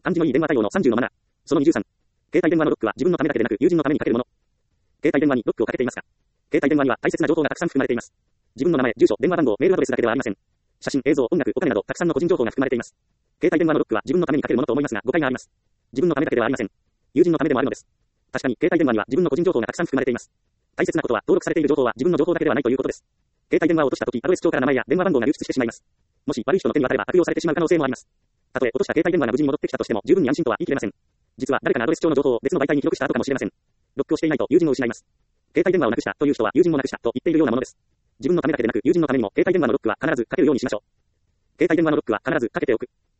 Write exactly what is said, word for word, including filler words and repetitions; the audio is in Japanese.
感じのいい電話対応のさんじゅうのマナー。そのにじゅうさん。携帯電話のロックは自分のためだけでなく友人のためにかけるもの。携帯電話にロックをかけていますか？携帯電話には大切な情報がたくさん含まれています。自分の名前、住所、電話番号、メールアドレスだけではありません。写真、映像、音楽、お金などたくさんの個人情報が含まれています。携帯電話のロックは自分のためにかけるものと思いますが誤解があります。自分のためだけではありません。友人のためでもあるのです。確かに携帯電話には自分の個人情報がたくさん含まれています。大切なことは登録されている情報は自分の情報だけではないということです。携帯電話を落としたとき、アドレス帳から名前や電話番号が流出してしまいます。もし悪い人の手に渡れば悪用されてしまう可能性もあります。たとえ落とした携帯電話が無事に戻ってきたとしても十分に安心とは言い切れません。実は誰かのアドレス帳の情報を別の媒体に記録した後かもしれません。ロックをしていないと友人を失います。携帯電話をなくしたという人は友人をなくしたと言っているようなものです。自分のためだけでなく友人のためにも携帯電話のロックは必ずかけるようにしましょう。携帯電話のロックは必ずかけておく。